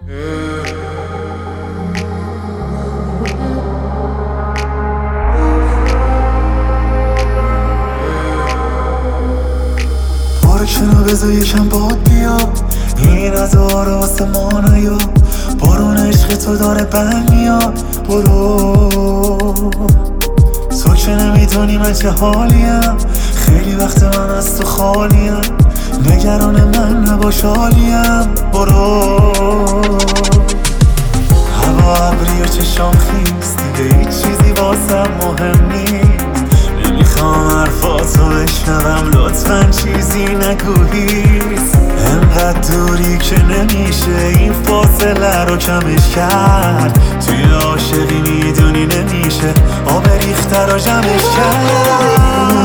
کنو بذار یکم باد بیا، این هزار واسه ما نیا، بارون عشق تو داره بند میاد. برو تو که نمیدونی من چه حالیم، خیلی وقت من از تو خالیم، نگران من نباش حالیم. برو هوا ابری و چشام خیس، دیگه هیچ چیزی واسم مهم نیست. نمیخوام حرفاتو بشنوم، لطفاً چیزی نگو هیس. انقدر دوری که نمیشه این فاصله رو کمش کرد، توی عاشقی میدونی نمیشه آب ریخته رو جمعش کرد.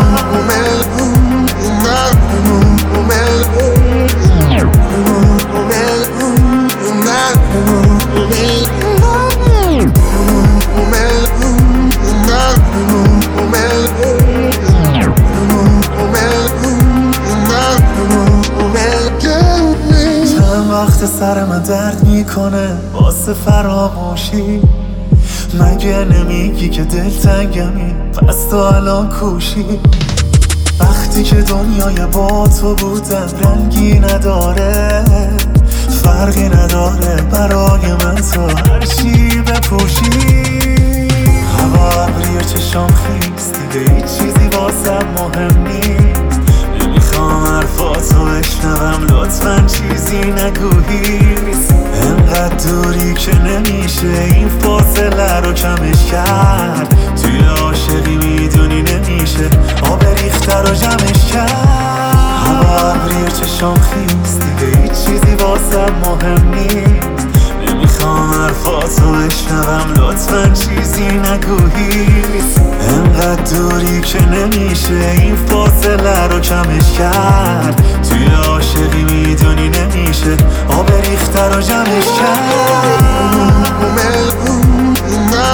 وقت سر من درد میکنه واسه فراموشی، مگه نمیگی که دلتنگمی پس تو الان کوشی؟ وقتی که دنیای با تو بودم رنگی نداره، فرقی نداره برای من تو هرچی بپوشی. هوا ابری و چشام خیس، دیگه هیچ چیزی واسم مهم نیست. نمیخوام حرفاتو بشنوم، لطفاً چیزی نگو هیس. انقدر دوری که نمیشه این فاصله رو کمش کرد، توی عاشقی میدونی نمیشه آب ریخته رو جمعش کرد. هوا ابری و چشام خیس، دیگه هیچ چیزی واسم مهم نیست. نمیخوام حرفاتو بشنوم، لطفاً چیزی نگو هیس. انقدر دوری که نمیشه این فاصله رو کمش کرد، توی عاشقی میدونی نمیشه آب ریخته رو جمعش کرد.